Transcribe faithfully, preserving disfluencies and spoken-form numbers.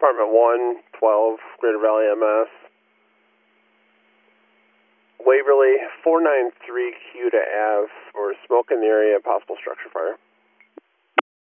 Department one, twelve, Greater Valley M S. Waverly, four nine three Q to Ave for smoke in the area, possible structure fire.